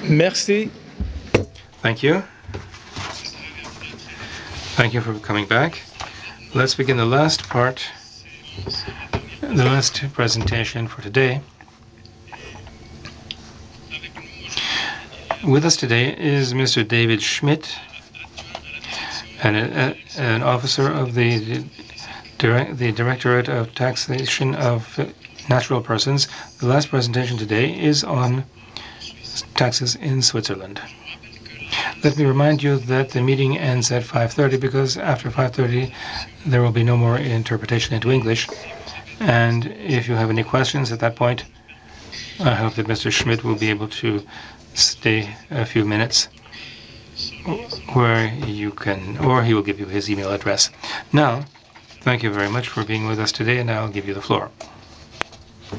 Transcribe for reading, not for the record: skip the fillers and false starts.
Merci. Thank you. Thank you for coming back. Let's begin the last part, the last presentation for today. With us today is Mr. David Schmidt, an officer of the Directorate of Taxation of Natural Persons. The last presentation today is on taxes in Switzerland. Let me remind you that the meeting ends at 5:30 because after 5:30 there will be no more interpretation into English. And if you have any questions at that point, I hope that Mr. Schmidt will be able to stay a few minutes where you can, or he will give you his email address. Now, thank you very much for being with us today, and I'll give you the floor.